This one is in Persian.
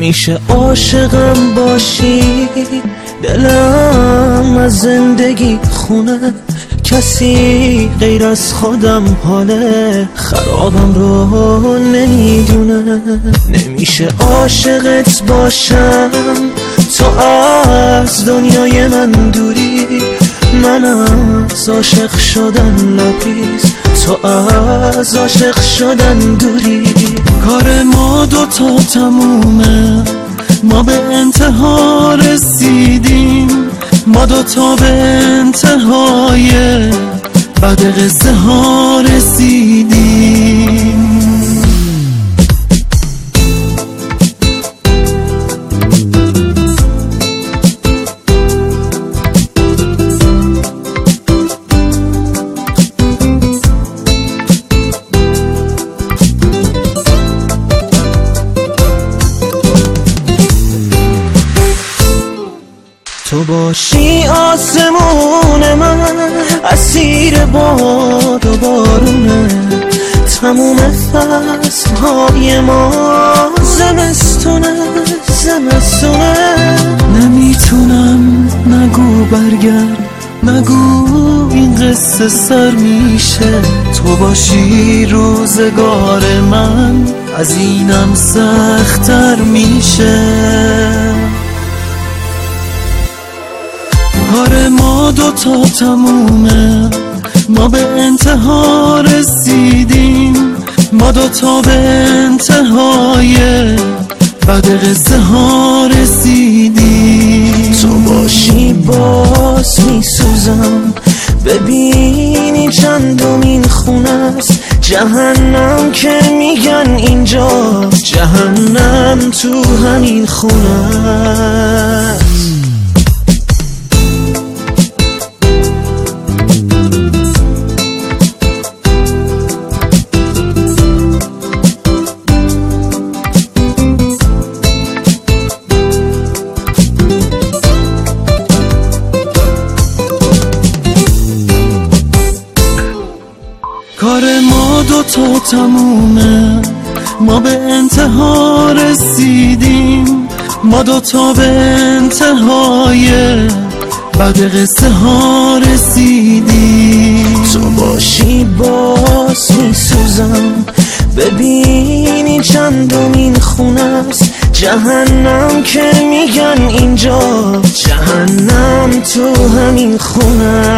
نمیشه عاشقم باشی، دلم از زندگی خونه، کسی غیر از خودم حاله خرابم رو نمیدونه. نمیشه عاشقت باشم تو از دنیای من دوری، من از عاشق شدن لبریز، تو از عاشق شدن دوری. کار ما دوتا تمومه، ما به انتها رسیدیم، ما دوتا به انتهای بعد قصه ها رسیدیم. تو باشی آسمون من، اسیر باد و بارونه، تموم فصلهای ما زمستونه زمستونه. نمیتونم نگو برگرد، نگو این قصه سر میشه، تو باشی روزگار من از اینم سخت‌تر میشه. کار ما دوتا تمومه، ما به انتها رسیدیم، ما دوتا به انتهای بعد قصه ها رسیدیم. تو باشی باز میسوزم، ببینی چندمین خونه است، جهنم که میگن اینجا، جهنم تو همین خونه است. کار ما دوتا تمومه، ما به انتها رسیدیم، ما دوتا به انتهای بعد قصه ها رسیدیم. تو باشی باز میسوزم، ببینی چندمین خونه است، جهنم که میگن اینجا، جهنم تو همین خونه.